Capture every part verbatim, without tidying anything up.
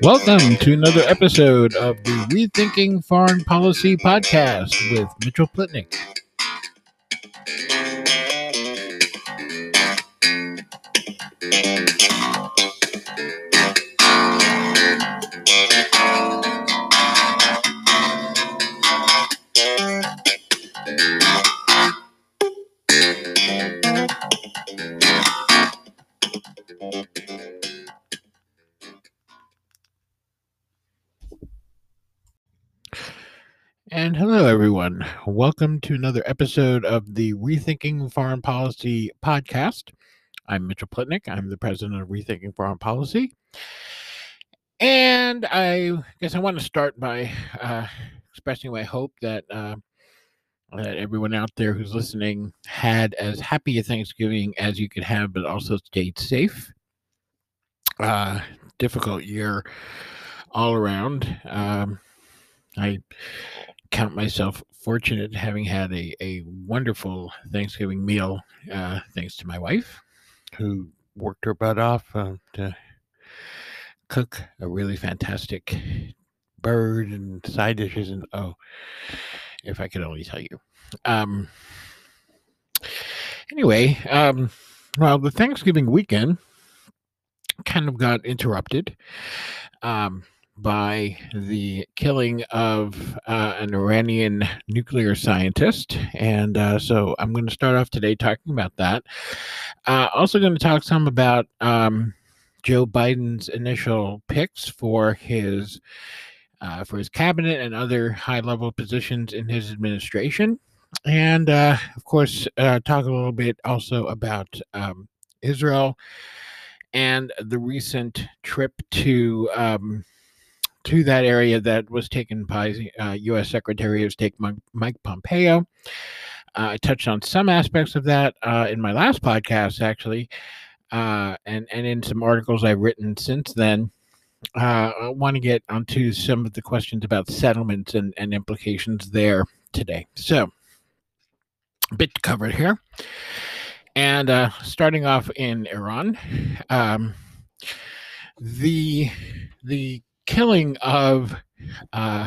Welcome to another episode of the Rethinking Foreign Policy podcast with Mitchell Plitnick. And hello, everyone. Welcome to another episode of the Rethinking Foreign Policy podcast. I'm Mitchell Plitnick. I'm the president of Rethinking Foreign Policy. And I guess I want to start by uh, expressing my hope that, uh, that everyone out there who's listening had as happy a Thanksgiving as you could have, but also stayed safe. Uh, difficult year all around. Um, I count myself fortunate having had a, a wonderful Thanksgiving meal, uh, thanks to my wife, who worked her butt off uh, to cook a really fantastic bird and side dishes. And oh, if I could only tell you. Um, anyway, um, well, the Thanksgiving weekend kind of got interrupted. Um, by the killing of uh, an Iranian nuclear scientist. And uh, so I'm going to start off today talking about that. Uh, also going to talk some about um, Joe Biden's initial picks for his uh, for his cabinet and other high-level positions in his administration. And, uh, of course, uh, talk a little bit also about um, Israel and the recent trip to um, to that area that was taken by uh, U S Secretary of State Mike Pompeo. Uh, I touched on some aspects of that uh, in my last podcast, actually, uh, and, and in some articles I've written since then. Uh, I want to get onto some of the questions about settlements and, and implications there today. So, a bit to cover here. And uh, starting off in Iran, um, the the killing of uh,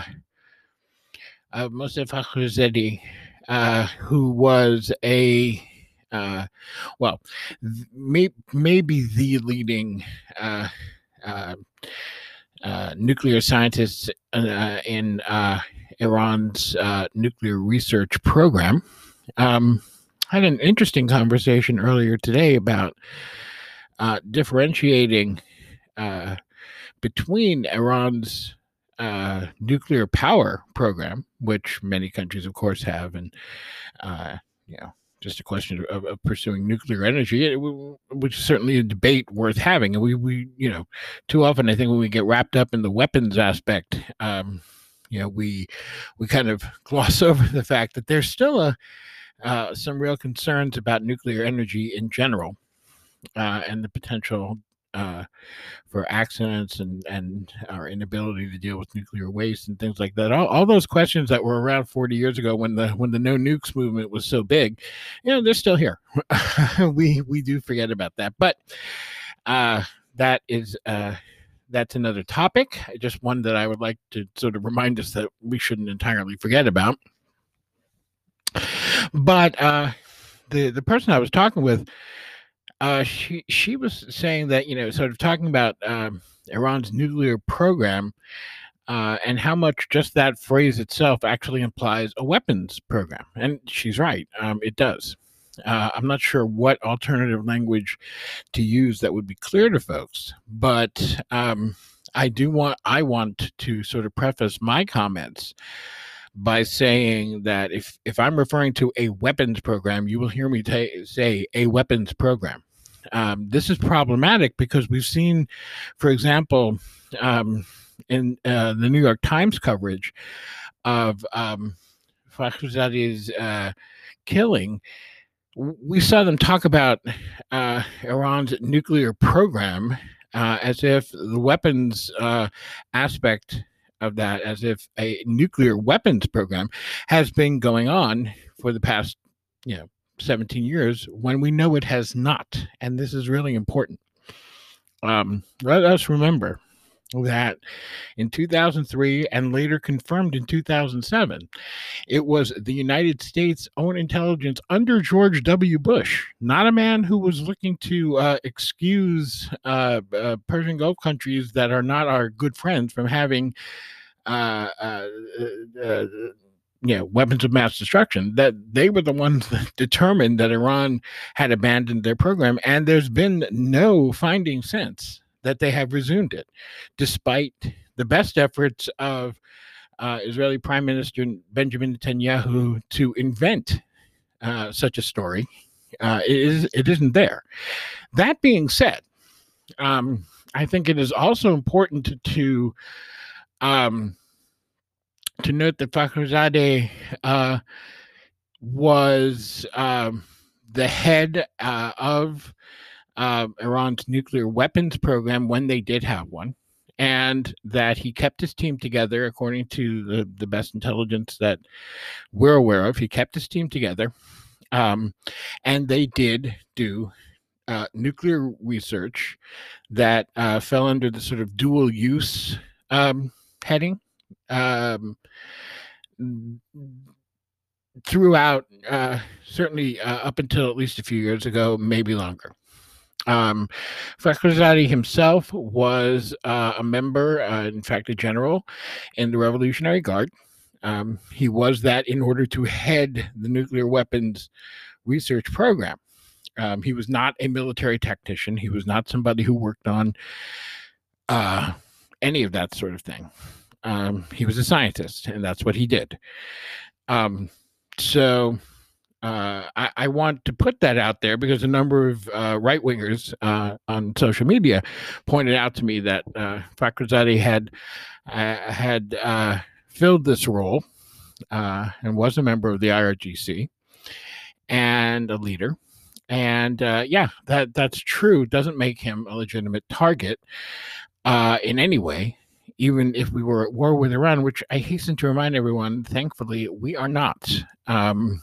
of Mossadegh Fakhrizadeh, uh, who was a uh, well, may, maybe the leading uh, uh, uh, nuclear scientist uh, in uh, Iran's uh, nuclear research program. Um, I had an interesting conversation earlier today about uh, differentiating uh, between Iran's uh, nuclear power program, which many countries, of course, have, and uh, you know, just a question of, of pursuing nuclear energy, which is certainly a debate worth having. And we, we, you know, too often I think when we get wrapped up in the weapons aspect, um, you know, we we kind of gloss over the fact that there's still a uh, some real concerns about nuclear energy in general uh, and the potential Uh, for accidents and, and our inability to deal with nuclear waste and things like that. All, all those questions that were around forty years ago when the when the no nukes movement was so big, you know, they're still here. we we do forget about that, but uh, that is uh, that's another topic. Just one that I would like to sort of remind us that we shouldn't entirely forget about. But uh, the the person I was talking with, Uh, she she was saying that, you know, sort of talking about um, Iran's nuclear program uh, and how much just that phrase itself actually implies a weapons program. And she's right. Um, it does. Uh, I'm not sure what alternative language to use that would be clear to folks, but um, I do want I want to sort of preface my comments by saying that if if I'm referring to a weapons program, you will hear me ta- say a weapons program. Um, this is problematic because we've seen, for example, um, in uh, the New York Times coverage of um, Fakhrizadeh's uh, killing, we saw them talk about uh, Iran's nuclear program uh, as if the weapons uh, aspect of that, as if a nuclear weapons program has been going on for the past, you know, seventeen years, when we know it has not. And this is really important. Um, let us remember that in two thousand three and later confirmed in two thousand seven, it was the United States' own intelligence under George W. Bush, not a man who was looking to uh, excuse uh, uh, Persian Gulf countries that are not our good friends from having uh, uh, uh, you know, weapons of mass destruction, that they were the ones that determined that Iran had abandoned their program. And there's been no finding since that they have resumed it, despite the best efforts of uh, Israeli Prime Minister Benjamin Netanyahu to invent uh, such a story. Uh, it, is, it isn't there. That being said, um, I think it is also important to, to um, to note that Fakhrizadeh uh, was um, the head uh, of uh, Iran's nuclear weapons program when they did have one, and that he kept his team together, according to the, the best intelligence that we're aware of. He kept his team together, um, and they did do uh, nuclear research that uh, fell under the sort of dual use um, heading. Um, throughout, uh, certainly uh, up until at least a few years ago, maybe longer. Um, Fakhrizadeh himself was uh, a member, uh, in fact, a general in the Revolutionary Guard. Um, he was that in order to head the nuclear weapons research program. Um, he was not a military technician. He was not somebody who worked on uh, any of that sort of thing. Um, he was a scientist, and that's what he did. Um, so uh, I, I want to put that out there because a number of uh, right-wingers uh, on social media pointed out to me that uh, Fakhrizadeh had uh, had uh, filled this role uh, and was a member of the I R G C and a leader. And uh, yeah, that that's true. It doesn't make him a legitimate target uh, in any way, even if we were at war with Iran, which I hasten to remind everyone, thankfully, we are not. Um,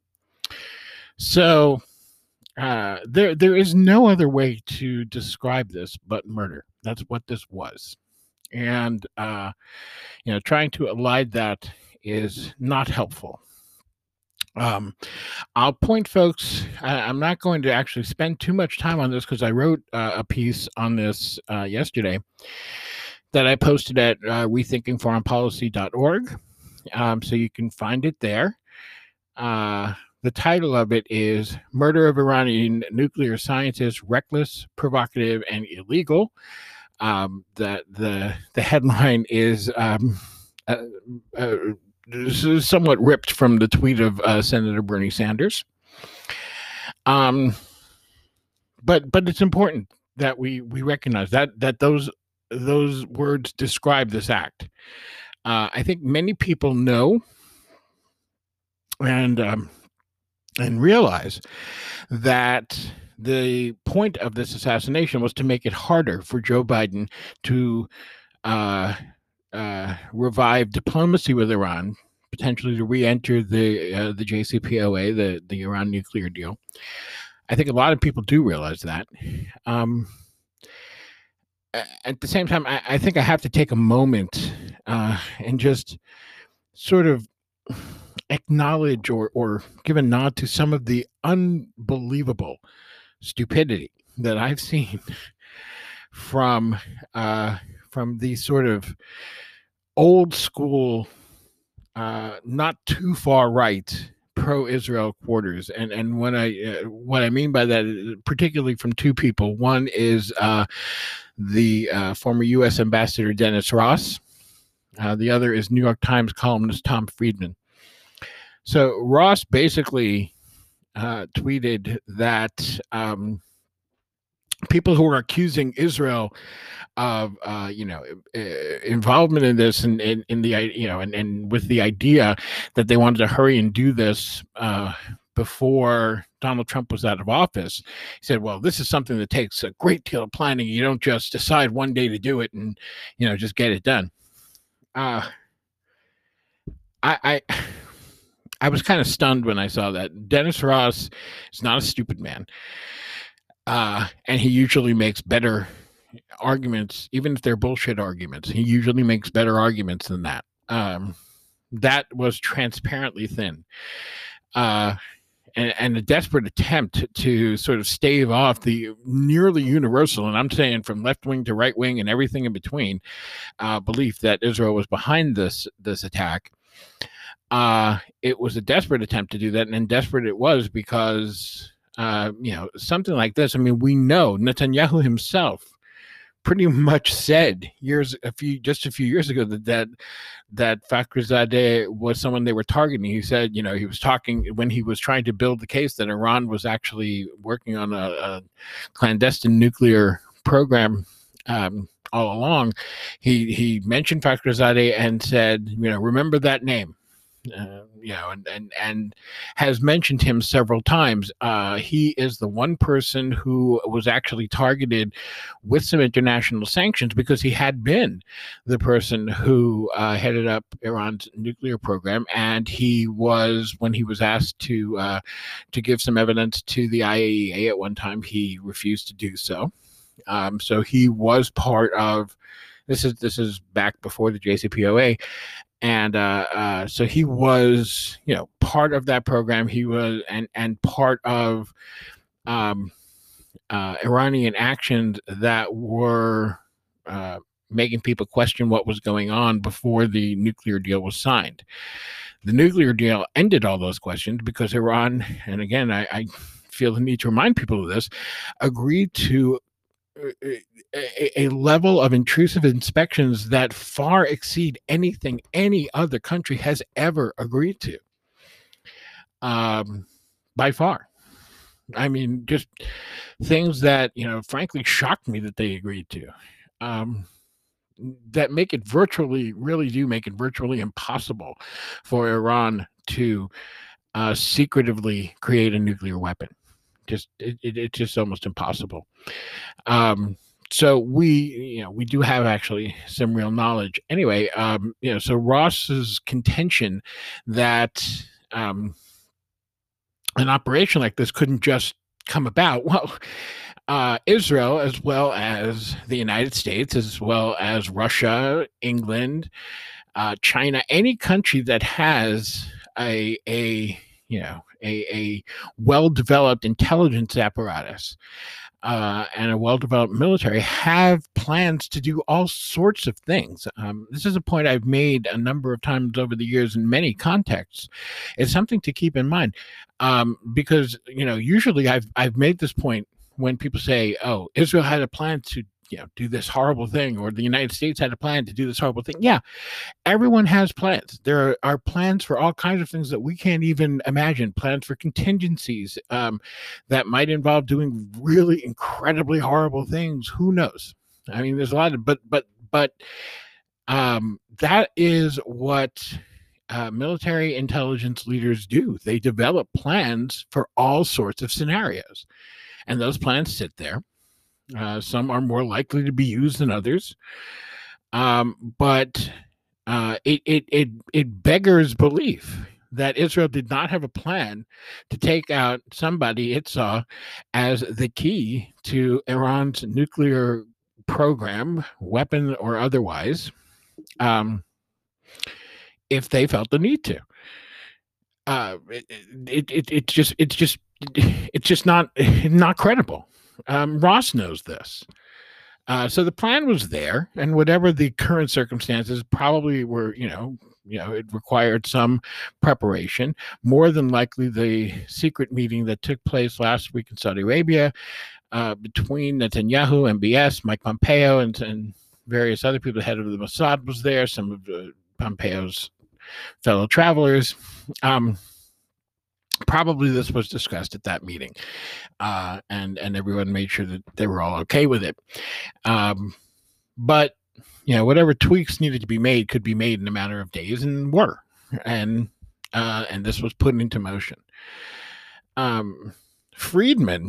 so uh, there there is no other way to describe this but murder. That's what this was. And, uh, you know, trying to elide that is not helpful. Um, I'll point folks, I, I'm not going to actually spend too much time on this because I wrote uh, a piece on this uh, yesterday that I posted at uh, rethinking foreign policy dot org. Um, so you can find it there. Uh, the title of it is Murder of Iranian Nuclear Scientist, Reckless, Provocative, and Illegal. Um, the, the, the headline is um, uh, uh, this is somewhat ripped from the tweet of uh, Senator Bernie Sanders. Um, but but it's important that we we recognize that that those those words describe this act. Uh, I think many people know and um, and realize that the point of this assassination was to make it harder for Joe Biden to uh, uh, revive diplomacy with Iran, potentially to re-enter the uh, the J C P O A, the the Iran nuclear deal. I think a lot of people do realize that. Um, at the same time, I, I think I have to take a moment uh, and just sort of acknowledge or or give a nod to some of the unbelievable stupidity that I've seen from uh, from these sort of old school, uh, not too far right pro-Israel quarters, and and when I uh, what I mean by that, particularly from two people. One is uh, the uh, former U S Ambassador Dennis Ross. Uh, the other is New York Times columnist Tom Friedman. So Ross basically uh, tweeted that um, people who are accusing Israel of, uh, you know, involvement in this and in, in the, you know, and, and with the idea that they wanted to hurry and do this uh, before Donald Trump was out of office. He said, well, this is something that takes a great deal of planning. You don't just decide one day to do it and, you know, just get it done. Uh, I, I, I was kind of stunned when I saw that. Dennis Ross is not a stupid man. Uh, and he usually makes better arguments, even if they're bullshit arguments. He usually makes better arguments than that. Um, that was transparently thin. Uh, and, and a desperate attempt to sort of stave off the nearly universal, and I'm saying from left wing to right wing and everything in between, uh, belief that Israel was behind this this attack. Uh, it was a desperate attempt to do that, and desperate it was because uh, you know, something like this. I mean, we know Netanyahu himself pretty much said years a few just a few years ago that that that Fakhrizadeh was someone they were targeting. He said, you know, he was talking when he was trying to build the case that Iran was actually working on a, a clandestine nuclear program um, all along. He he mentioned Fakhrizadeh and said, you know, remember that name. Uh, you know, and, and and has mentioned him several times. Uh, he is the one person who was actually targeted with some international sanctions because he had been the person who uh, headed up Iran's nuclear program, and he was, when he was asked to uh, to give some evidence to the I A E A at one time, he refused to do so. Um, so he was part of this is this is back before the J C P O A. And uh, uh, so he was, you know, part of that program. He was, and and part of um, uh, Iranian actions that were uh, making people question what was going on before the nuclear deal was signed. The nuclear deal ended all those questions because Iran, and again, I, I feel the need to remind people of this, agreed to A, a level of intrusive inspections that far exceed anything any other country has ever agreed to. Um, by far. I mean, just things that, you know, frankly shocked me that they agreed to. Um, that make it virtually, really do make it virtually impossible for Iran to uh, secretively create a nuclear weapon. Just it, it, it's just almost impossible. Um, so we, you know, we do have actually some real knowledge. Anyway, um, you know, so Ross's contention that um, an operation like this couldn't just come about. Well, uh, Israel, as well as the United States, as well as Russia, England, uh, China, any country that has a a you know a, a well-developed intelligence apparatus uh, and a well-developed military have plans to do all sorts of things. Um, this is a point I've made a number of times over the years in many contexts. It's something to keep in mind um, because, you know, usually I've I've made this point when people say, "Oh, Israel had a plan to, you know, do this horrible thing," or the United States had a plan to do this horrible thing. Yeah, everyone has plans. There are, are plans for all kinds of things that we can't even imagine, plans for contingencies um, that might involve doing really incredibly horrible things. Who knows? I mean, there's a lot of, but, but, but um, that is what uh, military intelligence leaders do. They develop plans for all sorts of scenarios. And those plans sit there. Uh, some are more likely to be used than others. Um, but uh, it, it, it, it beggars belief that Israel did not have a plan to take out somebody it saw as the key to Iran's nuclear program, weapon or otherwise, um, if they felt the need to. Uh, it, it, it, it's just, it's just, it's just not, not credible. Um, Ross knows this. Uh, so the plan was there, and whatever the current circumstances probably were, you know, you know, it required some preparation. More than likely, the secret meeting that took place last week in Saudi Arabia uh, between Netanyahu, M B S, Mike Pompeo, and, and various other people, the head of the Mossad was there, some of uh, Pompeo's fellow travelers. Um, Probably this was discussed at that meeting, uh, and and everyone made sure that they were all okay with it. Um, but you know, whatever tweaks needed to be made could be made in a matter of days, and were, and uh, and this was put into motion. Um, Friedman,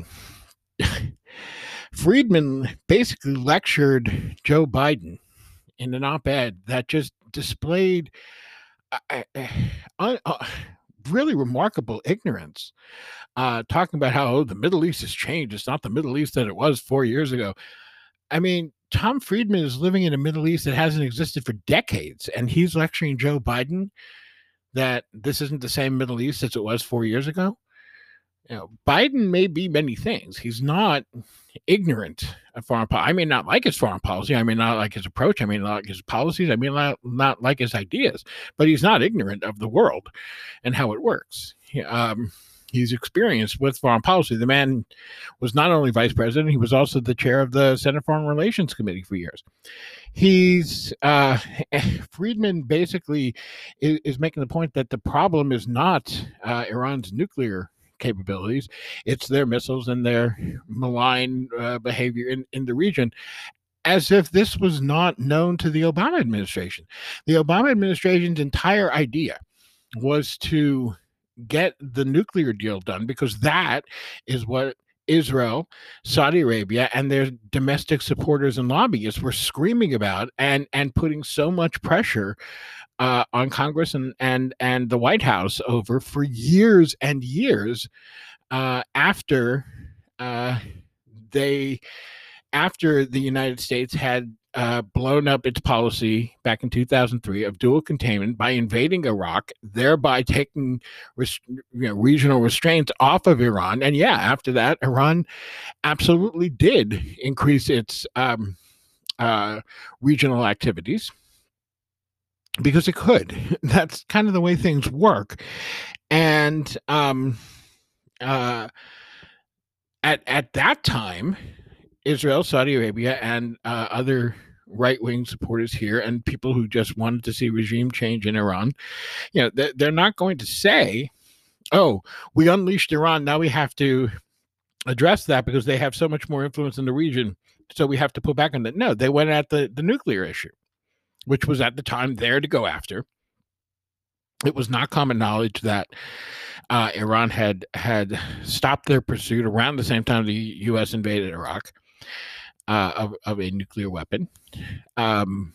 Friedman basically lectured Joe Biden in an op-ed that just displayed uh, uh, uh, really remarkable ignorance, uh, talking about how oh, the Middle East has changed. It's not the Middle East that it was four years ago. I mean, Tom Friedman is living in a Middle East that hasn't existed for decades, and he's lecturing Joe Biden that this isn't the same Middle East as it was four years ago. You know, Biden may be many things. He's not ignorant of foreign policy. I may not like his foreign policy. I may not like his approach. I may not like his policies. I may not, not like his ideas, but he's not ignorant of the world and how it works. Um, he's experienced with foreign policy. The man was not only vice president, he was also the chair of the Senate Foreign Relations Committee for years. He's uh, Friedman basically is, is making the point that the problem is not uh, Iran's nuclear capabilities, it's their missiles and their malign uh, behavior in, in the region, as if this was not known to the Obama administration. The Obama administration's entire idea was to get the nuclear deal done because that is what Israel, Saudi Arabia, and their domestic supporters and lobbyists were screaming about and, and putting so much pressure Uh, on Congress and, and and the White House over for years and years uh, after uh, they after the United States had uh, blown up its policy back in two thousand three of dual containment by invading Iraq, thereby taking res- you know, regional restraints off of Iran. And yeah, after that, Iran absolutely did increase its um, uh, regional activities. Because it could. That's kind of the way things work. And um, uh, at at that time, Israel, Saudi Arabia, and uh, other right-wing supporters here, and people who just wanted to see regime change in Iran, you know, they're, they're not going to say, "Oh, we unleashed Iran. Now we have to address that because they have so much more influence in the region. So we have to pull back on that." No, they went at the the nuclear issue, which was at the time there to go after. It was not common knowledge that uh, Iran had had stopped their pursuit around the same time the U S invaded Iraq uh, of, of a nuclear weapon. Um,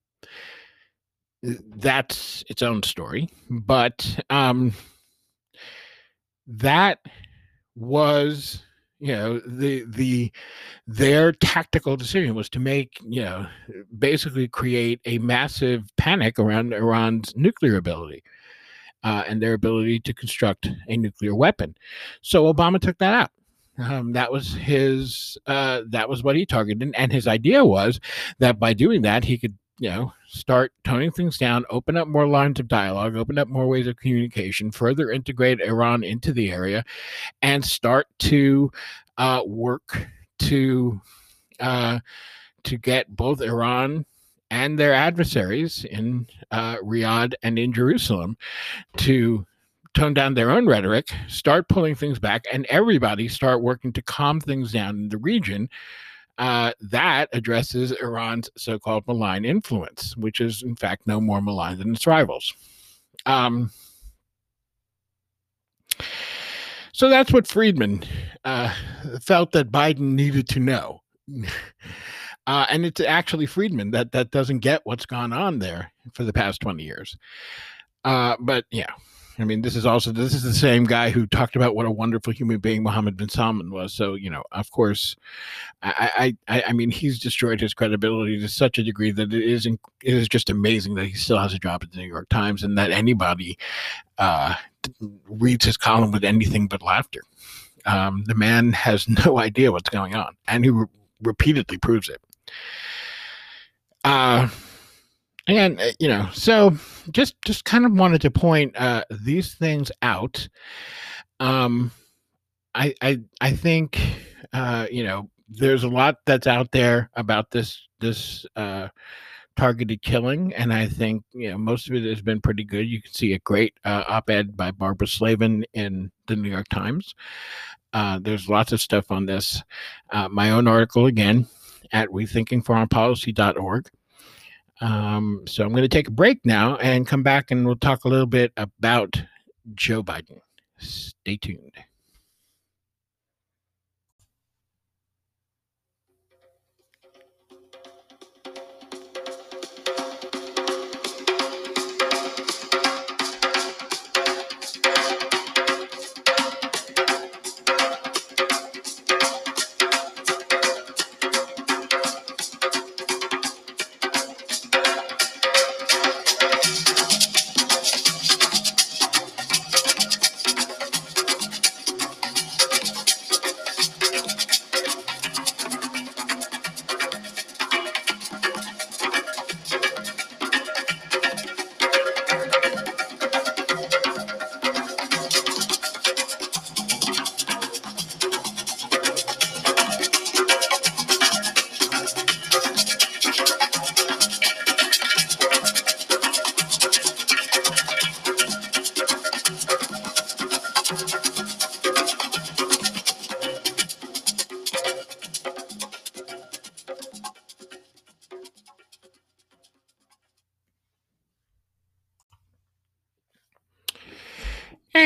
that's its own story, but um, that was, you know, the the their tactical decision was to make, you know, basically create a massive panic around Iran's nuclear ability uh, and their ability to construct a nuclear weapon. So Obama took that out. Um, that was his. Uh, that was what he targeted, and his idea was that by doing that, he could, you know, start toning things down, open up more lines of dialogue, open up more ways of communication, further integrate Iran into the area, and start to uh, work to uh, to get both Iran and their adversaries in uh, Riyadh and in Jerusalem to tone down their own rhetoric, start pulling things back, and everybody start working to calm things down in the region. Uh, that addresses Iran's so-called malign influence, which is, in fact, no more malign than its rivals. Um, so that's what Friedman uh, felt that Biden needed to know. Uh, and it's actually Friedman that, that doesn't get what's gone on there for the past twenty years. Uh, but, yeah. I mean, this is also, this is the same guy who talked about what a wonderful human being Mohammed bin Salman was. So, you know, of course, I, I, I mean, he's destroyed his credibility to such a degree that it is, it is just amazing that he still has a job at the New York Times and that anybody uh, reads his column with anything but laughter. Um, the man has no idea what's going on, and he re- repeatedly proves it. Uh, And, uh, you know, so just just kind of wanted to point uh, these things out. Um, I, I I think, uh, you know, there's a lot that's out there about this this uh, targeted killing. And I think, you know, most of it has been pretty good. You can see a great uh, op-ed by Barbara Slavin in the New York Times. Uh, there's lots of stuff on this. Uh, my own article, again, at rethinking foreign policy dot org. Um, so I'm going to take a break now and come back and we'll talk a little bit about Joe Biden. Stay tuned.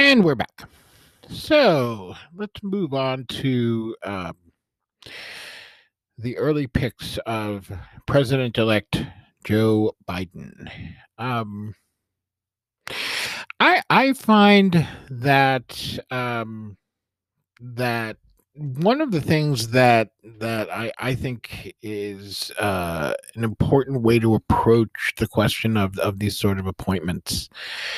And we're back. So let's move on to um, the early picks of President-elect Joe Biden. Um, I I find that um, that one of the things that that I, I think is uh, an important way to approach the question of, of these sort of appointments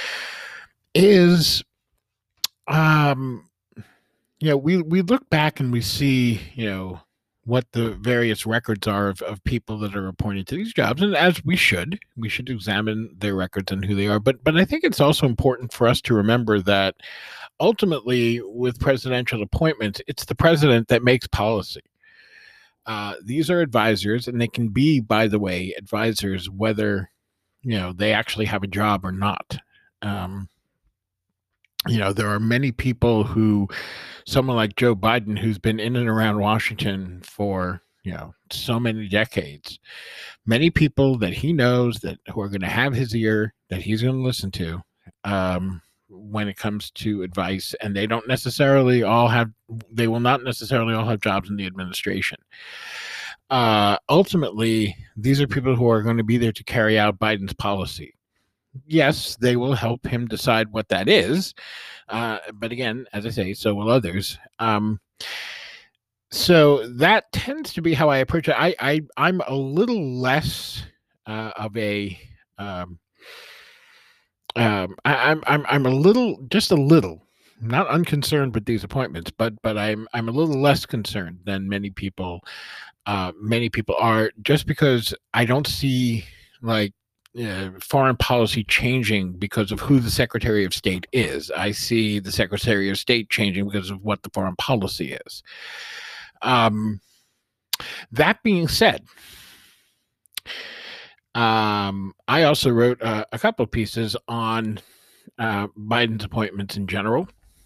is um, you know, we we look back and we see, you know, what the various records are of, of people that are appointed to these jobs, and as we should, we should examine their records and who they are. But but I think it's also important for us to remember that ultimately, with presidential appointments, it's the president that makes policy. Uh, these are advisors, and they can be, by the way, advisors whether you know they actually have a job or not. Um, you know, there are many people who, someone like Joe Biden, who's been in and around Washington for, you know, so many decades, many people that he knows that who are going to have his ear, that he's going to listen to um, when it comes to advice. And they don't necessarily all have, they will not necessarily all have jobs in the administration. Uh, ultimately, these are people who are going to be there to carry out Biden's policy. Yes, they will help him decide what that is. Uh, but again, as I say, so will others. Um, so that tends to be how I approach it. I, I I'm a little less uh, of a um, um, I, I'm I'm I'm a little, just a little, not unconcerned with these appointments, but but I'm I'm a little less concerned than many people uh, many people are, just because I don't see like uh, foreign policy changing because of who the Secretary of State is. I see the Secretary of State changing because of what the foreign policy is. Um, that being said, um, I also wrote uh, a couple of pieces on uh, Biden's appointments in general,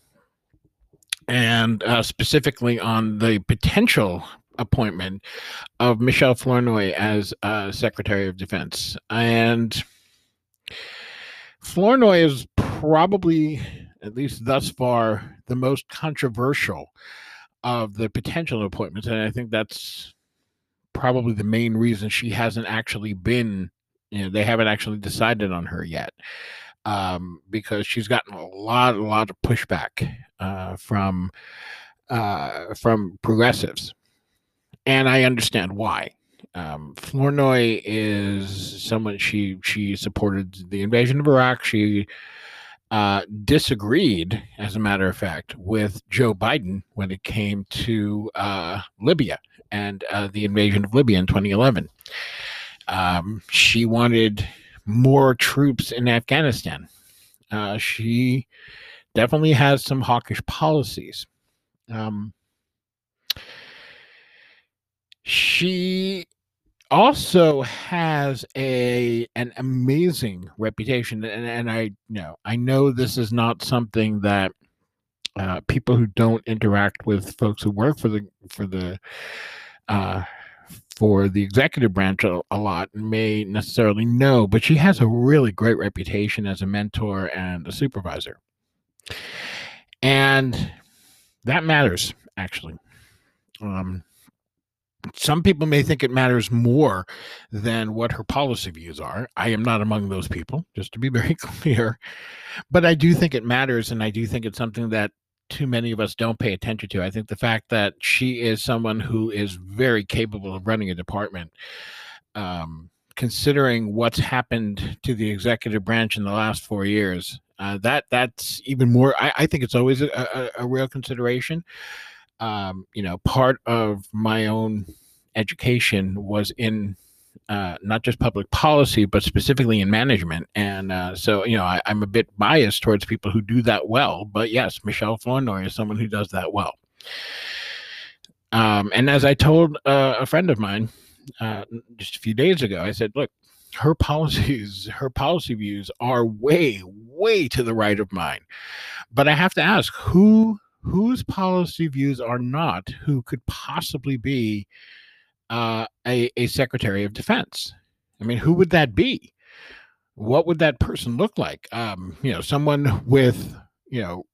and uh, specifically on the potential appointment of Michelle Flournoy as uh, Secretary of Defense. And Flournoy is probably, at least thus far, the most controversial of the potential appointments. And I think that's probably the main reason she hasn't actually been, you know, they haven't actually decided on her yet. Um, because she's gotten a lot, a lot of pushback uh, from uh, from progressives. And I understand why. Um, Flournoy is someone, she she supported the invasion of Iraq. She uh, disagreed, as a matter of fact, with Joe Biden when it came to uh, Libya and uh, the invasion of Libya in twenty eleven. Um, she wanted more troops in Afghanistan. Uh, she definitely has some hawkish policies. Um, She also has a an amazing reputation, and, and I you know I know this is not something that uh, people who don't interact with folks who work for the for the uh, for the executive branch a, a lot may necessarily know, but she has a really great reputation as a mentor and a supervisor, and that matters actually. Um, Some people may think it matters more than what her policy views are. I am not among those people, just to be very clear. But I do think it matters, and I do think it's something that too many of us don't pay attention to. I think the fact that she is someone who is very capable of running a department, um, considering what's happened to the executive branch in the last four years, uh, that that's even more. I, I think it's always a, a, a real consideration. Um, you know, part of my own education was in uh, not just public policy, but specifically in management. And uh, so, you know, I, I'm a bit biased towards people who do that well. But yes, Michelle Flournoy is someone who does that well. Um, and as I told uh, a friend of mine uh, just a few days ago, I said, look, her policies, her policy views are way, way to the right of mine. But I have to ask, who whose policy views are not, who could possibly be uh, a, a Secretary of Defense? I mean, who would that be? What would that person look like? Um, you know, someone with, you know,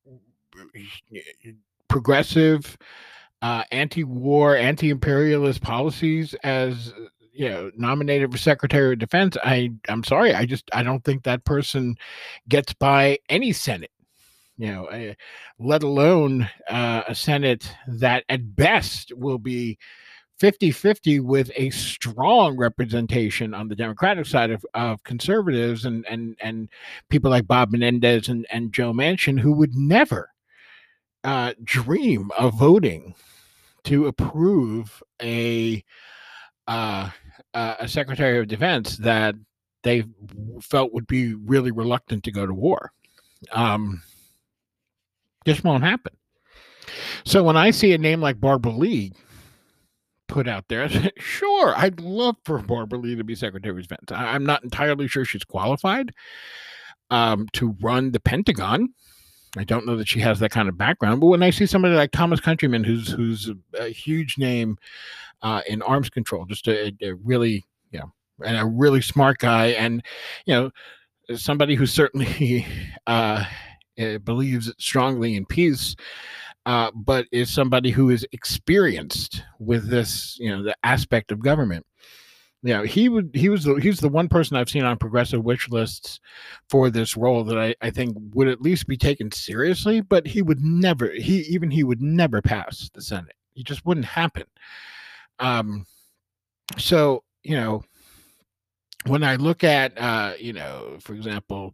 progressive, uh, anti-war, anti-imperialist policies as you know nominated for Secretary of Defense. I I'm sorry, I just I don't think that person gets by any Senate. You know, uh, let alone uh, a Senate that at best will be fifty-fifty with a strong representation on the Democratic side of, of conservatives and and and people like Bob Menendez and, and Joe Manchin, who would never uh, dream of voting to approve a uh, a Secretary of Defense that they felt would be really reluctant to go to war. Um, just won't happen. So when I see a name like Barbara Lee put out there, sure, I'd love for Barbara Lee to be Secretary of Defense. I, I'm not entirely sure she's qualified um, to run the Pentagon. I don't know that she has that kind of background. But when I see somebody like Thomas Countryman, who's who's a, a huge name uh, in arms control, just a, a really, you know, and a really smart guy, and you know, somebody who certainly uh, believes strongly in peace. Uh, but is somebody who is experienced with this, you know, the aspect of government. You know, he would he was the he's the one person I've seen on progressive wish lists for this role that I, I think would at least be taken seriously, but he would never he even he would never pass the Senate. It just wouldn't happen. Um, so you know, when I look at uh, you know, for example,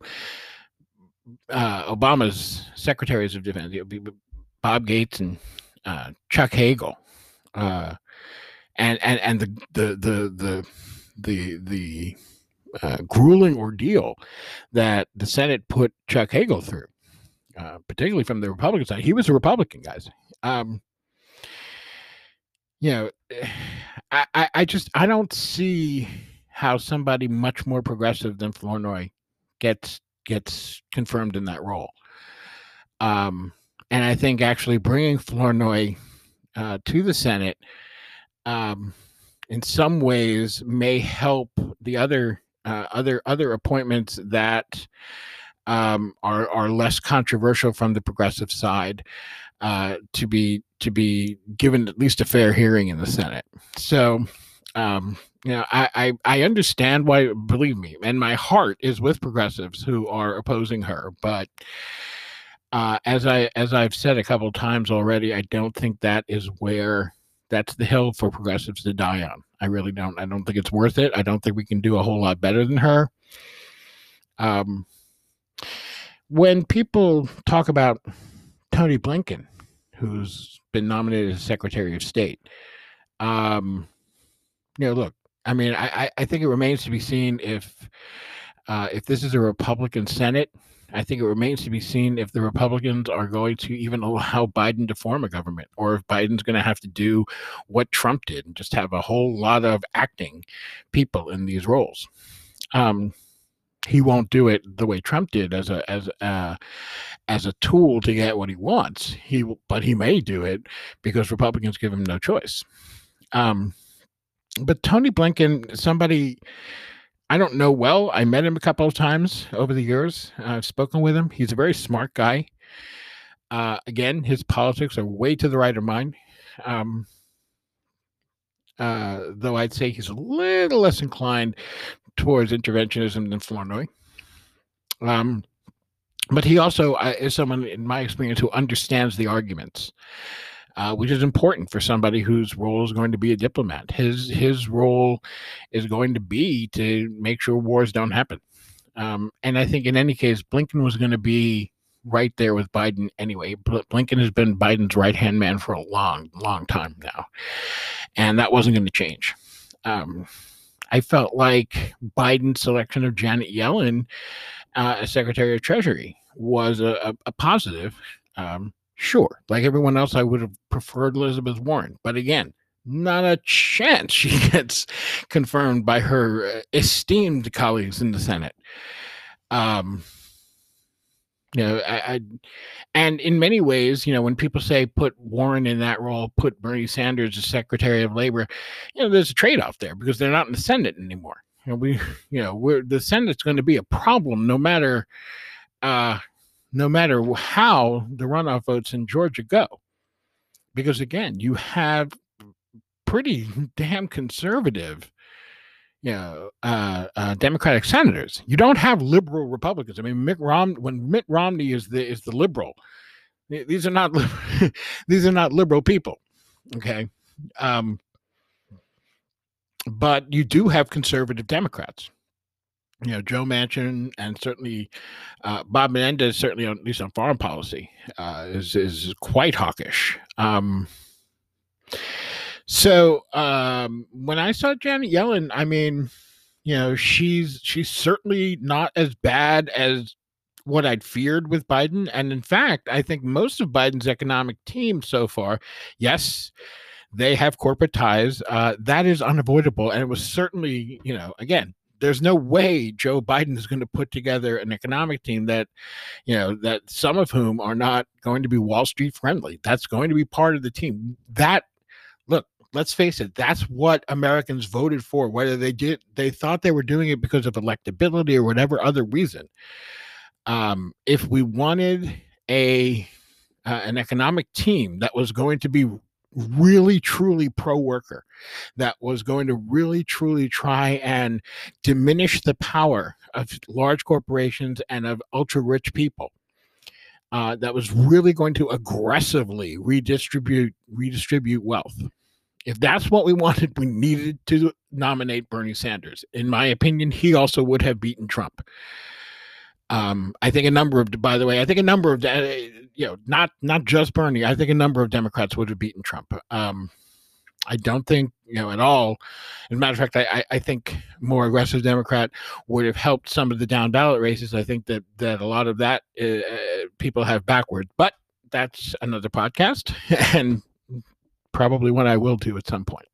uh, Obama's secretaries of defense, you know, Bob Gates and uh, Chuck Hagel, uh, and and and the the the the the the uh, grueling ordeal that the Senate put Chuck Hagel through, uh, particularly from the Republican side. He was a Republican, guys. Um, you know, I, I I just I don't see how somebody much more progressive than Flournoy gets gets confirmed in that role. Um, and I think actually bringing Flournoy uh, to the Senate, um, in some ways, may help the other uh, other other appointments that um, are are less controversial from the progressive side uh, to be to be given at least a fair hearing in the Senate. So. Um, you know, I, I, I understand why, believe me, and my heart is with progressives who are opposing her. But uh, as I as I've said a couple of times already, I don't think that is where that's the hill for progressives to die on. I really don't. I don't think it's worth it. I don't think we can do a whole lot better than her. Um, when people talk about Tony Blinken, who's been nominated as Secretary of State, um, you know, look, I mean, I, I think it remains to be seen if uh, if this is a Republican Senate. I think it remains to be seen if the Republicans are going to even allow Biden to form a government, or if Biden's going to have to do what Trump did and just have a whole lot of acting people in these roles. Um, he won't do it the way Trump did as a as a, as a tool to get what he wants. He but he may do it because Republicans give him no choice. Um, But Tony Blinken, somebody I don't know well. I met him a couple of times over the years. I've spoken with him. He's a very smart guy. Uh, again, his politics are way to the right of mine. Um, uh, though I'd say he's a little less inclined towards interventionism than Flournoy. Um, but he also uh, is someone, in my experience, who understands the arguments. Uh, which is important for somebody whose role is going to be a diplomat. His his role is going to be to make sure wars don't happen. Um, and I think in any case, Blinken was going to be right there with Biden anyway. Blinken has been Biden's right-hand man for a long, long time now. And that wasn't going to change. Um, I felt like Biden's selection of Janet Yellen uh, as Secretary of Treasury was a, a, a positive. Um, Sure, like everyone else, I would have preferred Elizabeth Warren. But again, not a chance she gets confirmed by her esteemed colleagues in the Senate. Um, you know, I, I, and in many ways, you know, when people say put Warren in that role, put Bernie Sanders as Secretary of Labor, you know, there's a trade-off there because they're not in the Senate anymore. You know, we, you know, we're the Senate's going to be a problem no matter. Uh, no matter how the runoff votes in Georgia go. Because again, you have pretty damn conservative, you know, uh, uh, Democratic senators. You don't have liberal Republicans. I mean, Mitt Romney, when Mitt Romney is the is the liberal, these are not these are not liberal people. Okay, um, but you do have conservative Democrats. You know, Joe Manchin and certainly uh, Bob Menendez, certainly on, at least on foreign policy, uh, is is quite hawkish. Um, so um, when I saw Janet Yellen, I mean, you know, she's she's certainly not as bad as what I'd feared with Biden. And in fact, I think most of Biden's economic team so far, yes, they have corporate ties. Uh, that is unavoidable. And it was certainly, you know, again, there's no way Joe Biden is going to put together an economic team that, you know, that some of whom are not going to be Wall Street friendly. That's going to be part of the team. That, look, let's face it, that's what Americans voted for, whether they did, they thought they were doing it because of electability or whatever other reason. Um, if we wanted a uh, an economic team that was going to be really truly pro-worker, that was going to really truly try and diminish the power of large corporations and of ultra-rich people, uh, that was really going to aggressively redistribute redistribute wealth. If that's what we wanted, we needed to nominate Bernie Sanders. In my opinion, he also would have beaten Trump. Um, I think a number of, by the way, I think a number of, uh, you know, not not just Bernie. I think a number of Democrats would have beaten Trump. Um, I don't think, you know, at all. As a matter of fact, I, I think more aggressive Democrat would have helped some of the down ballot races. I think that that a lot of that uh, people have backward, but that's another podcast and probably one I will do at some point.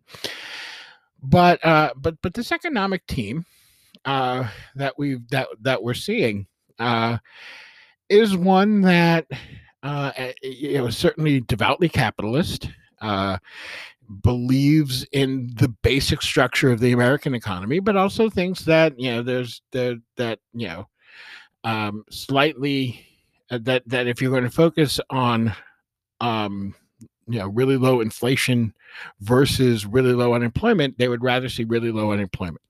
But uh, but but this economic team uh, that we've that that we're seeing. Uh, is one that uh, it was certainly devoutly capitalist, uh, believes in the basic structure of the American economy, but also thinks that, you know, there's the, that, you know, um, slightly uh, that that if you're going to focus on, um, you know, really low inflation versus really low unemployment, they would rather see really low unemployment.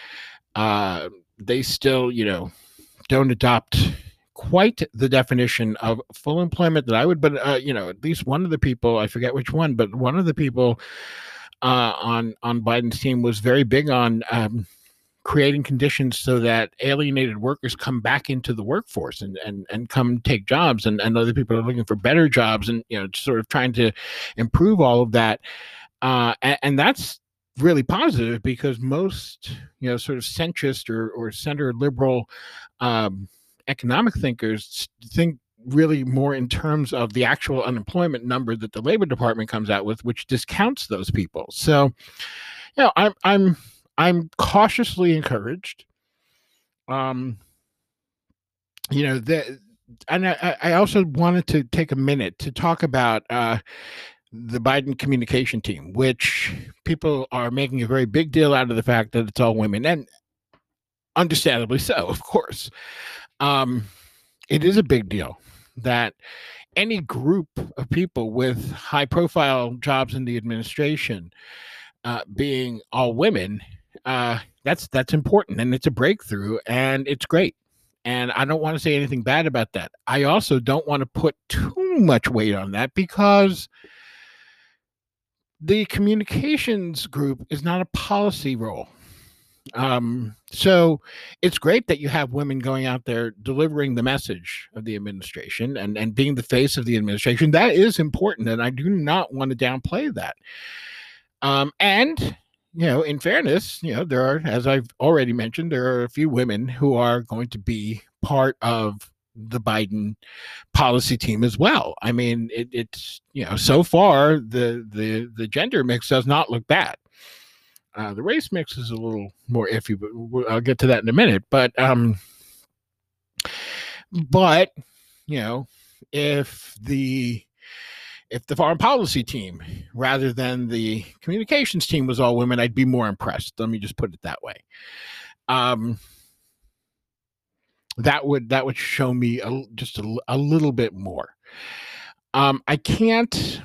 Uh, they still, you know, don't adopt quite the definition of full employment that I would, but, uh, you know, at least one of the people, I forget which one, but one of the people uh, on, on Biden's team was very big on um, creating conditions so that alienated workers come back into the workforce and, and, and come take jobs, and, and other people are looking for better jobs, and, you know, sort of trying to improve all of that. Uh, and, and that's really positive, because most, you know, sort of centrist or, or center liberal um, economic thinkers think really more in terms of the actual unemployment number that the Labor Department comes out with, which discounts those people. So, you know, I'm I'm I'm cautiously encouraged. Um, you know, the, and I, I also wanted to take a minute to talk about uh, the Biden communication team, which people are making a very big deal out of the fact that it's all women, and understandably so, of course. Um, it is a big deal that any group of people with high profile jobs in the administration uh, being all women, uh, that's that's important, and it's a breakthrough, and it's great. And I don't want to say anything bad about that. I also don't want to put too much weight on that, because the communications group is not a policy role. Um, so it's great that you have women going out there delivering the message of the administration and, and being the face of the administration. That is important, and I do not want to downplay that. Um, and, you know, in fairness, you know, there are, as I've already mentioned, there are a few women who are going to be part of the Biden policy team as well. I mean, it, it's, you know, so far the the the gender mix does not look bad. Uh, the race mix is a little more iffy, but I'll get to that in a minute. But um, but you know, if the if the foreign policy team rather than the communications team was all women, I'd be more impressed. Let me just put it that way. Um, that would that would show me a, just a, a little bit more. Um, I can't.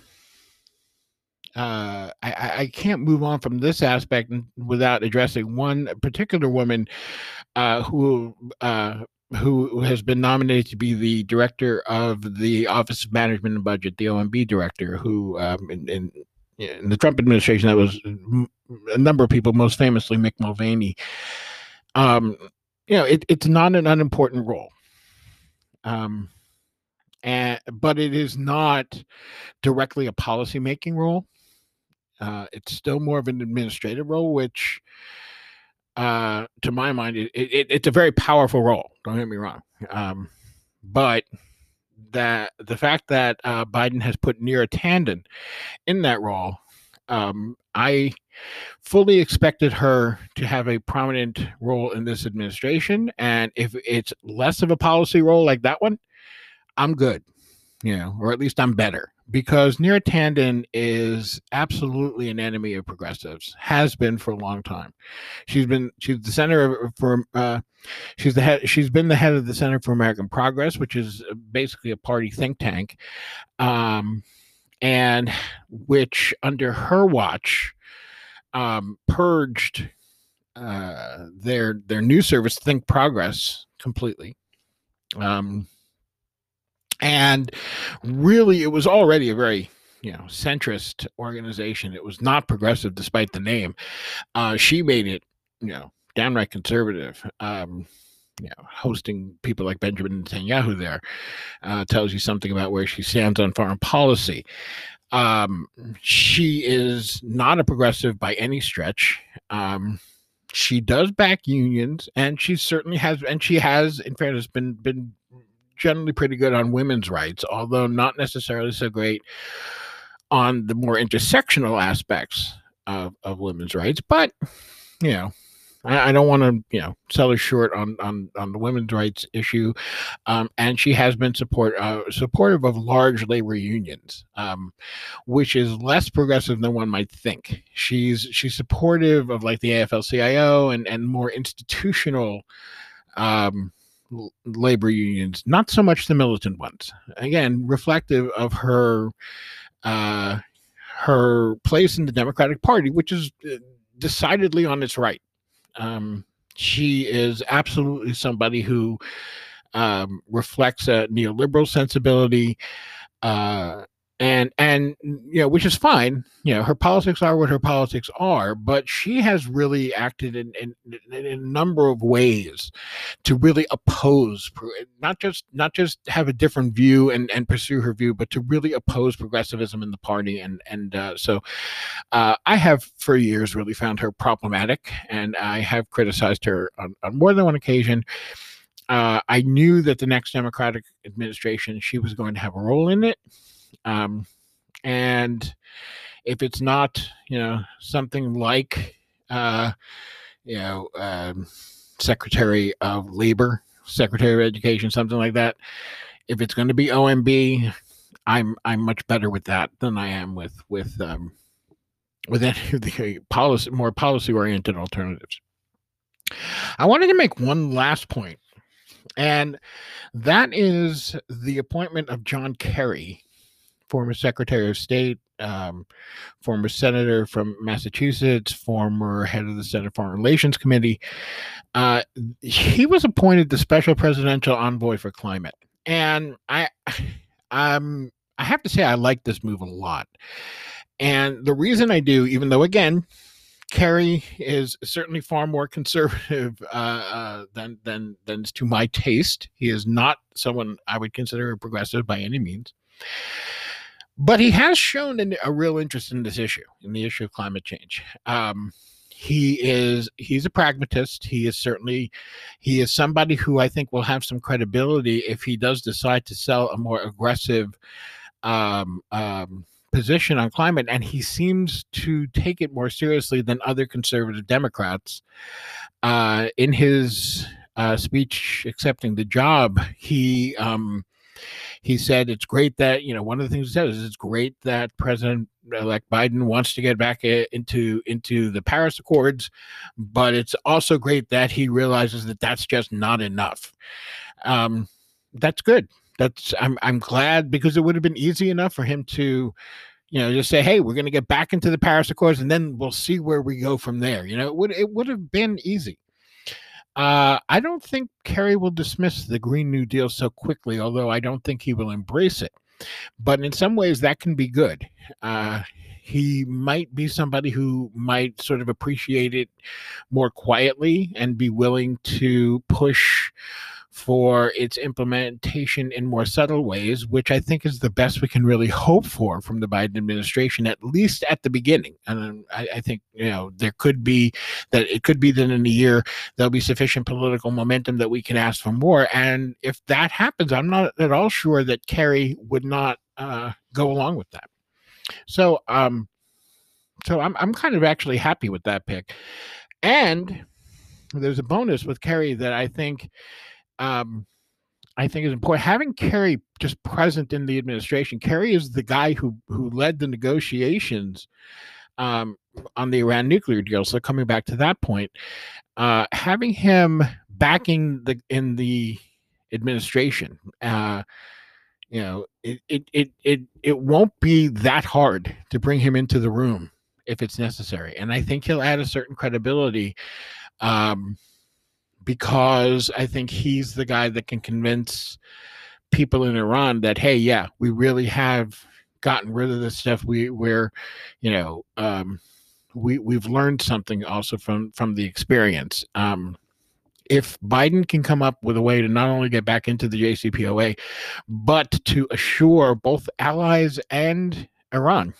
Uh, I, I can't move on from this aspect without addressing one particular woman uh, who uh, who has been nominated to be the director of the Office of Management and Budget, the O M B director, who um, in, in, in the Trump administration, that was a number of people, most famously Mick Mulvaney. Um, you know, it, it's not an unimportant role, um, and but it is not directly a policy-making role. Uh, it's still more of an administrative role, which, uh, to my mind, it, it, it's a very powerful role. Don't get me wrong, um, but that the fact that uh, Biden has put Neera Tanden in that role, um, I fully expected her to have a prominent role in this administration. And if it's less of a policy role like that one, I'm good, you know, or at least I'm better, because Neera Tanden is absolutely an enemy of progressives, has been for a long time. She's been she's the center of for uh, she's the head she's been the head of the Center for American Progress, which is basically a party think tank, um, and which under her watch um, purged uh, their their news service Think Progress completely. Um, And really, it was already a very, you know, centrist organization. It was not progressive, despite the name. Uh, she made it, you know, downright conservative. Um, you know, hosting people like Benjamin Netanyahu there uh, tells you something about where she stands on foreign policy. Um, she is not a progressive by any stretch. Um, she does back unions, and she certainly has, and she has, in fairness, been been. generally pretty good on women's rights, although not necessarily so great on the more intersectional aspects of, of women's rights. But, you know, I, I don't want to, you know, sell her short on, on, on the women's rights issue. Um, and she has been support, uh, supportive of large labor unions, um, which is less progressive than one might think. She's, she's supportive of like the A F L C I O and, and more institutional, um, labor unions, not so much the militant ones. Again, reflective of her uh, her place in the Democratic Party, which is decidedly on its right. Um, she is absolutely somebody who um, reflects a neoliberal sensibility, uh, and and you know, which is fine. You know, her politics are what her politics are, but she has really acted in, in, in a number of ways to really oppose, not just not just have a different view and, and pursue her view, but to really oppose progressivism in the party. And and uh, so uh, I have for years really found her problematic, and I have criticized her on, on more than one occasion. Uh, I knew that the next Democratic administration, she was going to have a role in it. Um, and if it's not, you know, something like, uh, you know, um, Secretary of Labor, Secretary of Education, something like that, if it's going to be O M B, I'm I'm much better with that than I am with with um, with any of the policy, more policy oriented alternatives. I wanted to make one last point, and that is the appointment of John Kerry, former Secretary of State, um, former senator from Massachusetts, former head of the Senate Foreign Relations Committee. Uh, he was appointed the Special Presidential Envoy for Climate, and I, um, I have to say I like this move a lot. And the reason I do, even though again, Kerry is certainly far more conservative uh, uh, than than than to my taste. He is not someone I would consider a progressive by any means. But he has shown an, a real interest in this issue, in the issue of climate change. Um, he is he's a pragmatist. He is certainly he is somebody who I think will have some credibility if he does decide to sell a more aggressive um, um, position on climate. And he seems to take it more seriously than other conservative Democrats. Uh, in his uh, speech accepting the job, he um, He said it's great that, you know, one of the things he said is it's great that President elect Biden wants to get back into into the Paris Accords, but it's also great that he realizes that that's just not enough. Um, that's good. That's I'm I'm glad, because it would have been easy enough for him to, you know, just say, "Hey, we're going to get back into the Paris Accords, and then we'll see where we go from there." You know, it would it would have been easy. Uh, I don't think Kerry will dismiss the Green New Deal so quickly, although I don't think he will embrace it. But in some ways, that can be good. Uh, he might be somebody who might sort of appreciate it more quietly and be willing to push for its implementation in more subtle ways, which I think is the best we can really hope for from the Biden administration, at least at the beginning. And I, I think, you know, there could be that it could be that in a year there'll be sufficient political momentum that we can ask for more. And if that happens, I'm not at all sure that Kerry would not uh, go along with that. So, um, so I'm I'm kind of actually happy with that pick. And there's a bonus with Kerry that I think um, I think is important. Having Kerry just present in the administration. Kerry is the guy who who led the negotiations um, on the Iran nuclear deal. So coming back to that point, uh, having him backing the in the administration, uh, you know, it, it it it it won't be that hard to bring him into the room if it's necessary, and I think he'll add a certain credibility. Um, because I think he's the guy that can convince people in Iran that, hey, yeah, we really have gotten rid of this stuff. We we're, you know, um, we we've learned something also from from the experience. Um, if Biden can come up with a way to not only get back into the J C P O A, but to assure both allies and Iran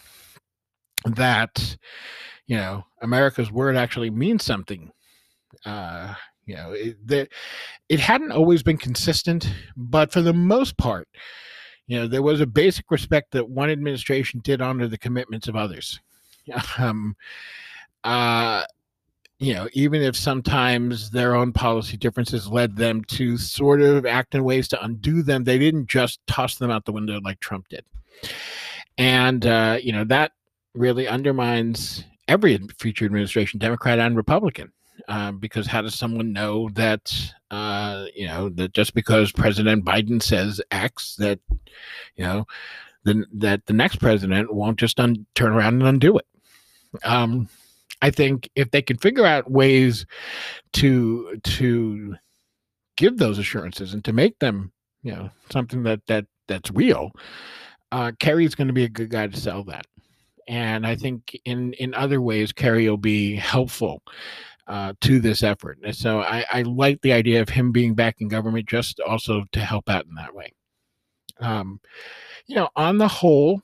that, you know, America's word actually means something. Uh, you know, it, the, it hadn't always been consistent, but for the most part, you know, there was a basic respect that one administration did honor the commitments of others. Um, uh, you know, even if sometimes their own policy differences led them to sort of act in ways to undo them, they didn't just toss them out the window like Trump did. And, uh, you know, that really undermines every future administration, Democrat and Republican. Uh, because how does someone know that, uh, you know, that just because President Biden says X, that, you know, then that the next president won't just un- turn around and undo it? Um, I think if they can figure out ways to to give those assurances and to make them, you know, something that that that's real, uh, Kerry's going to be a good guy to sell that. And I think in in other ways, Kerry will be helpful uh, to this effort. And so I, I like the idea of him being back in government just also to help out in that way. Um, you know, on the whole,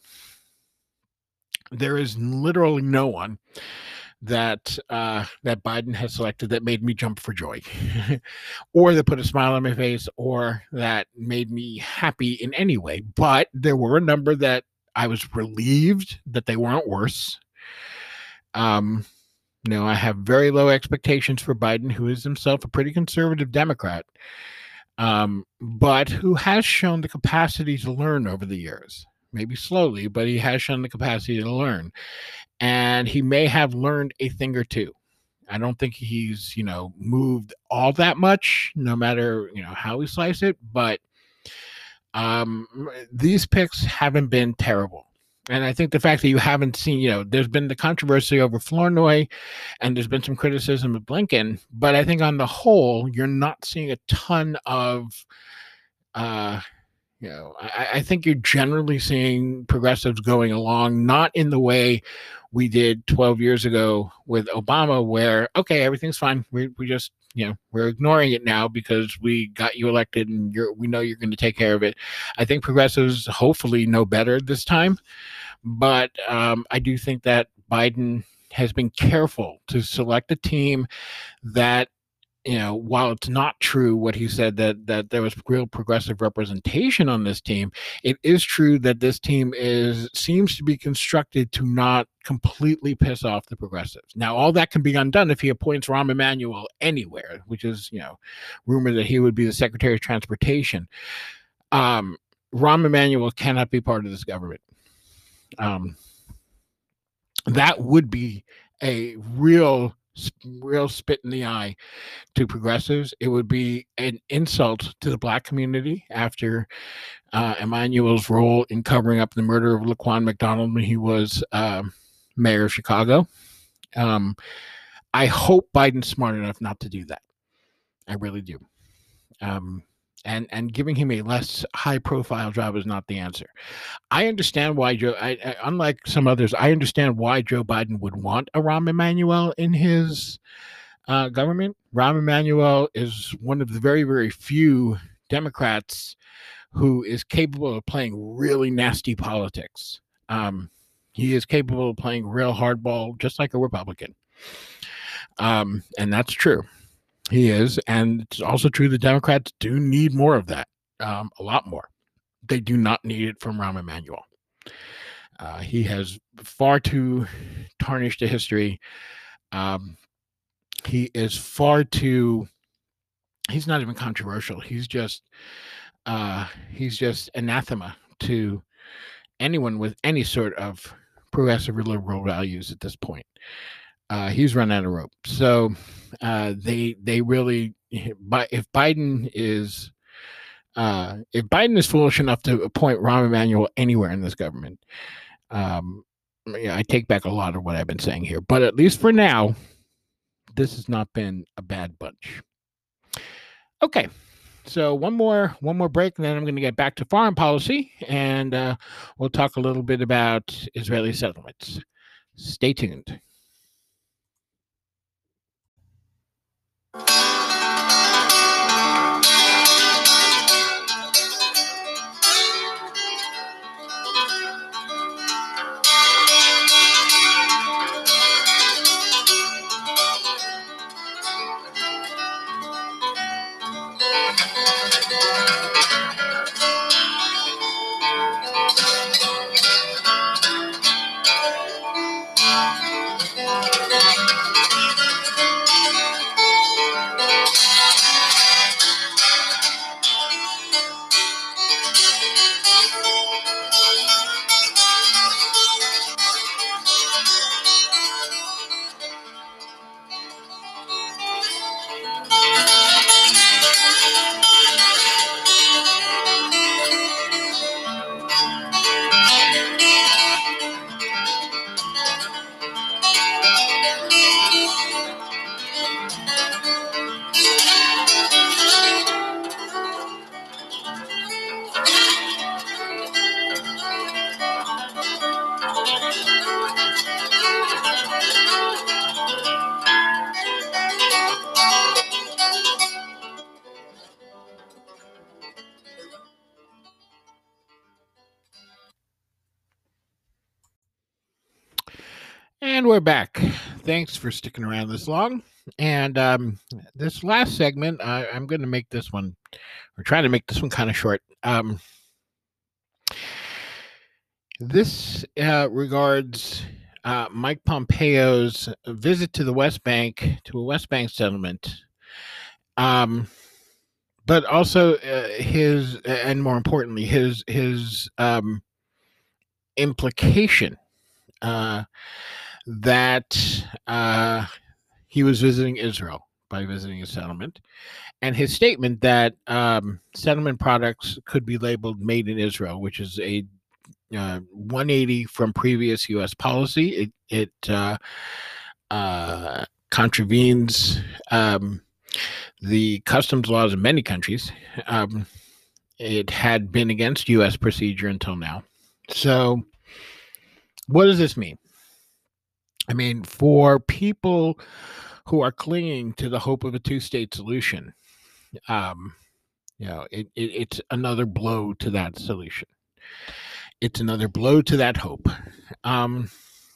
there is literally no one that uh, that Biden has selected that made me jump for joy, or that put a smile on my face, or that made me happy in any way. But there were a number that I was relieved that they weren't worse. Um, You know, I have very low expectations for Biden, who is himself a pretty conservative Democrat, um, but who has shown the capacity to learn over the years. Maybe slowly, but he has shown the capacity to learn. And he may have learned a thing or two. I don't think he's, you know, moved all that much, no matter, you know, how we slice it. But um, these picks haven't been terrible. And I think the fact that you haven't seen, you know, there's been the controversy over Flournoy and there's been some criticism of Blinken, but I think on the whole, you're not seeing a ton of, uh, you know, I, I think you're generally seeing progressives going along, not in the way we did twelve years ago with Obama, where, okay, everything's fine. We, we just, you know, we're ignoring it now because we got you elected and you're, we know you're going to take care of it. I think progressives hopefully know better this time. But um, I do think that Biden has been careful to select a team that, you know, while it's not true what he said that that there was real progressive representation on this team, it is true that this team is seems to be constructed to not completely piss off the progressives. Now, all that can be undone if he appoints Rahm Emanuel anywhere, which is, you know, rumored that he would be the Secretary of Transportation. Um, Rahm Emanuel cannot be part of this government. Um, that would be a real, real spit in the eye to progressives. It would be an insult to the Black community after uh, Emanuel's role in covering up the murder of Laquan McDonald when he was uh, mayor of Chicago. Um, I hope Biden's smart enough not to do that. I really do. Um, and and giving him a less high profile job is not the answer. I understand why Joe. I, I, unlike some others, I understand why Joe Biden would want a Rahm Emanuel in his uh, government. Rahm Emanuel is one of the very very few Democrats who is capable of playing really nasty politics. Um, he is capable of playing real hardball, just like a Republican. Um, and that's true. He is. And it's also true the Democrats do need more of that, um, a lot more. They do not need it from Rahm Emanuel. Uh, he has far too tarnished a history. Um, he is far too, he's not even controversial. He's just, uh, he's just anathema to anyone with any sort of progressive or liberal values at this point. Uh, he's run out of rope. So uh, they they really, but if Biden is uh, if Biden is foolish enough to appoint Rahm Emanuel anywhere in this government, um, yeah, I take back a lot of what I've been saying here. But at least for now, this has not been a bad bunch. Okay. So one more one more break, and then I'm going to get back to foreign policy, and uh, we'll talk a little bit about Israeli settlements. Stay tuned. And we're back. Thanks for sticking around this long. And um, this last segment, I, I'm going to make this one, or try to make this one kind of short. Um, this uh, regards uh, Mike Pompeo's visit to the West Bank, to a West Bank settlement, um, but also uh, his, and more importantly, his his um, implication uh, that uh, he was visiting Israel by visiting a settlement, and his statement that um, settlement products could be labeled made in Israel, which is a uh, one eighty from previous U S policy. It, it uh, uh, contravenes um, the customs laws of many countries. Um, it had been against U S procedure until now. So what does this mean? I mean, for people who are clinging to the hope of a two-state solution, um, you know, it, it, it's another blow to that solution. It's another blow to that hope. Um,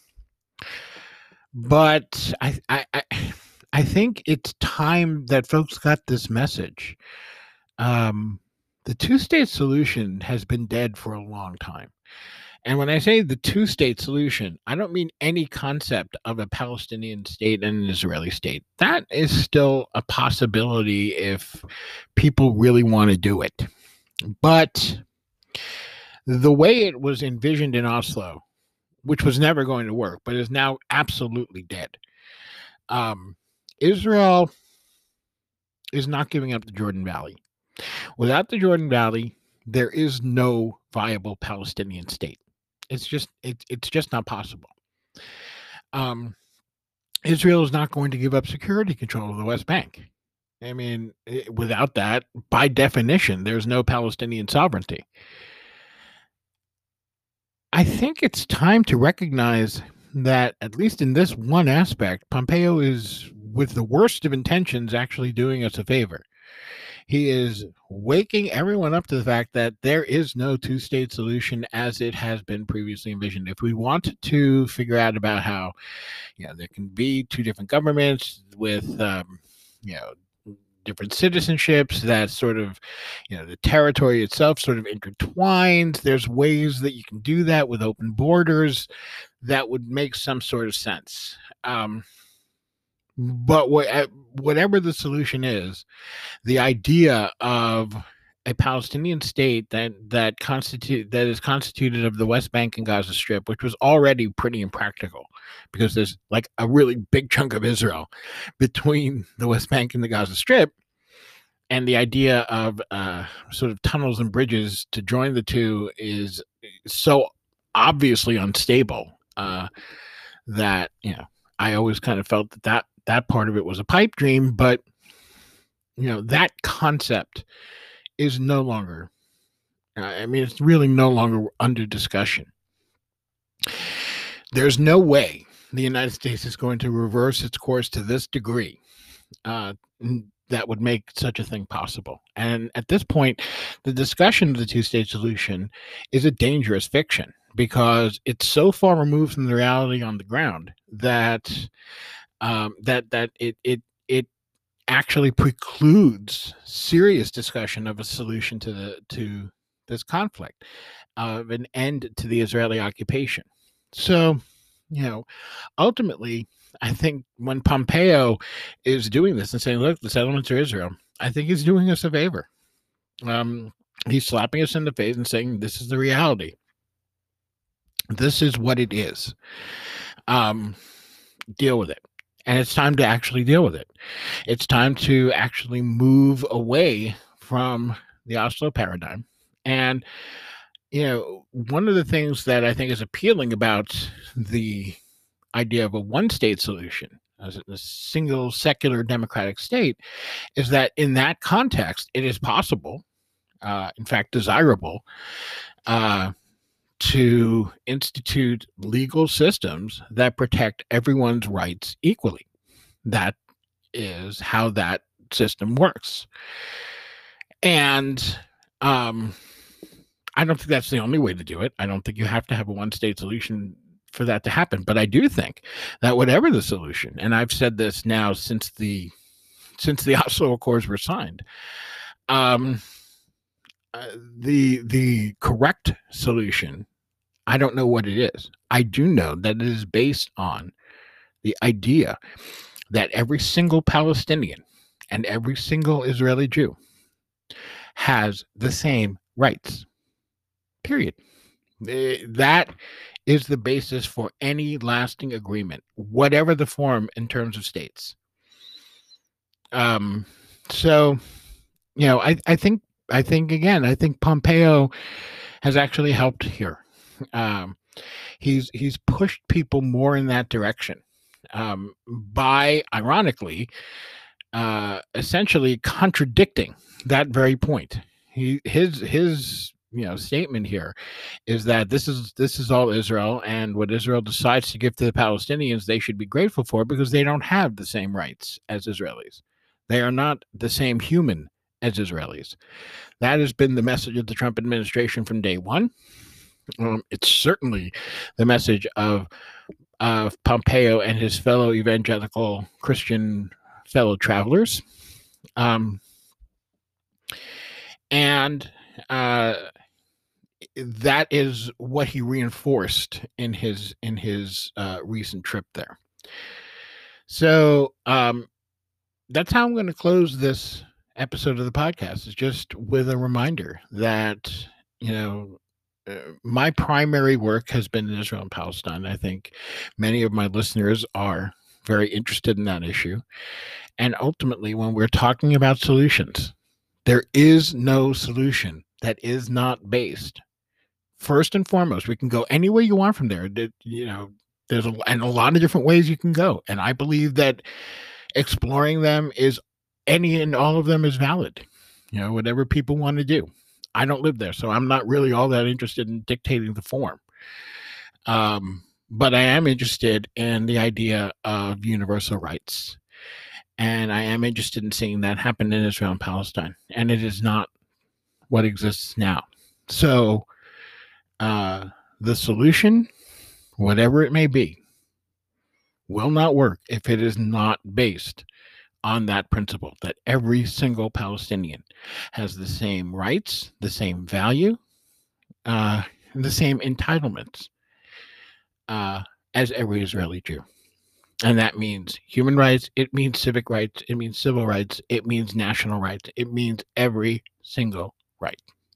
but I, I, I, I think it's time that folks got this message. Um, the two-state solution has been dead for a long time. And when I say the two-state solution, I don't mean any concept of a Palestinian state and an Israeli state. That is still a possibility if people really want to do it. But the way it was envisioned in Oslo which was never going to work, but is now absolutely dead. Um, Israel is not giving up the Jordan Valley. Without the Jordan Valley, there is no viable Palestinian state. It's just it, it's just not possible. Um, Israel is not going to give up security control of the West Bank. I mean, it, without that, by definition, there's no Palestinian sovereignty. I think it's time to recognize that, at least in this one aspect, Pompeo is, with the worst of intentions, actually doing us a favor. He is waking everyone up to the fact that there is no two-state solution as it has been previously envisioned. If we want to figure out about how, you know, there can be two different governments with, um, you know, different citizenships, that sort of, you know, the territory itself sort of intertwines. There's ways that you can do that with open borders that would make some sort of sense. Um, but what, whatever the solution is, the idea of a Palestinian state that that constitute that is constituted of the West Bank and Gaza Strip, which was already pretty impractical because there's like a really big chunk of Israel between the West Bank and the Gaza Strip, and the idea of uh, sort of tunnels and bridges to join the two is so obviously unstable uh, that, you know, I always kind of felt that, that that part of it was a pipe dream, but you know, that concept is no longer, uh, I mean, it's really no longer under discussion. There's no way the United States is going to reverse its course to this degree uh, that would make such a thing possible. And at this point, the discussion of the two-state solution is a dangerous fiction because it's so far removed from the reality on the ground that um, that that it it it actually precludes serious discussion of a solution to the to this conflict, of an end to the Israeli occupation. So, you know, ultimately, I think when Pompeo is doing this and saying, "Look, the settlements are Israel," I think he's doing us a favor. Um, he's slapping us in the face and saying, "This is the reality. This is what it is. Um, deal with it." And it's time to actually deal with it. It's time to actually move away from the Oslo paradigm. And, you know, one of the things that I think is appealing about the idea of a one-state solution, as a single secular democratic state, is that in that context, it is possible, uh, in fact, desirable, uh, to institute legal systems that protect everyone's rights equally. That is how that system works. And um, I don't think that's the only way to do it. I don't think you have to have a one-state solution for that to happen. But I do think that whatever the solution, and I've said this now since the since the Oslo Accords were signed, um, uh, the the correct solution, I don't know what it is. I do know that it is based on the idea that every single Palestinian and every single Israeli Jew has the same rights. Period. That is the basis for any lasting agreement, whatever the form in terms of states. Um, so, you know, I, I think, I think again, I think Pompeo has actually helped here. Um, he's he's pushed people more in that direction um, by, ironically, uh, essentially contradicting that very point. He his his you know statement here is that this is this is all Israel, and what Israel decides to give to the Palestinians, they should be grateful for because they don't have the same rights as Israelis. They are not the same human as Israelis. That has been the message of the Trump administration from day one. Um, it's certainly the message of uh, Pompeo and his fellow evangelical Christian fellow travelers. Um, and uh, that is what he reinforced in his in his uh, recent trip there. So um, that's how I'm going to close this episode of the podcast, is just with a reminder that, you know, uh, my primary work has been in Israel and Palestine. I think many of my listeners are very interested in that issue. And ultimately, when we're talking about solutions, there is no solution that is not based. First and foremost, we can go any way you want from there. You know, there's a, and a lot of different ways you can go. And I believe that exploring them is any and all of them is valid. You know, whatever people want to do. I don't live there, so I'm not really all that interested in dictating the form. Um, but I am interested in the idea of universal rights. And I am interested in seeing that happen in Israel and Palestine. And it is not what exists now. So uh, the solution, whatever it may be, will not work if it is not based on that principle that every single Palestinian has the same rights, the same value, uh, the same entitlements uh, as every Israeli Jew. And that means human rights, it means civic rights, it means civil rights, it means national rights, it means every single right.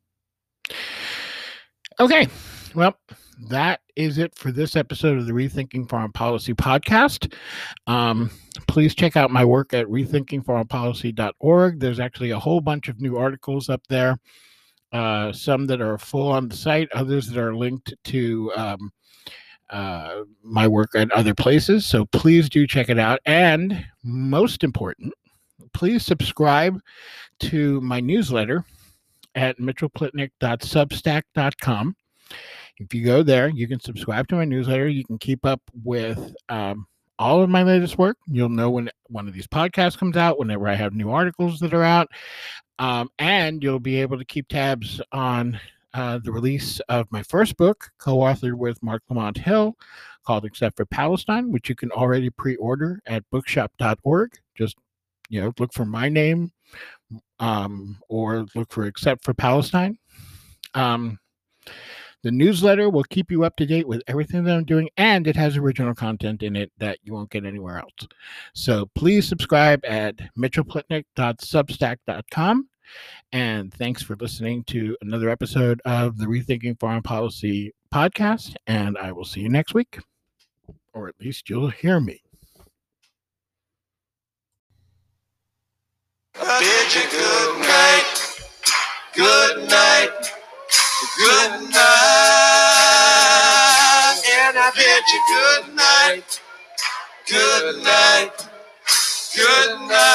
Okay, well, that is it for this episode of the Rethinking Foreign Policy podcast. Um, please check out my work at rethinking foreign policy dot org. There's actually a whole bunch of new articles up there, uh, some that are full on the site, others that are linked to um, uh, my work at other places. So please do check it out. And most important, please subscribe to my newsletter at mitchell plitnick dot substack dot com. If you go there, you can subscribe to my newsletter. You can keep up with um, all of my latest work. You'll know when one of these podcasts comes out, whenever I have new articles that are out. Um, and you'll be able to keep tabs on uh, the release of my first book, co-authored with Mark Lamont Hill, called Except for Palestine, which you can already pre-order at bookshop dot org. Just, you know, look for my name um, or look for Except for Palestine. Um, The newsletter will keep you up to date with everything that I'm doing, and it has original content in it that you won't get anywhere else. So please subscribe at mitchell plitnick dot substack dot com. And thanks for listening to another episode of the Rethinking Foreign Policy podcast. And I will see you next week, or at least you'll hear me. I bid you good night, good night, good night, and I bid you good night, good night, good night.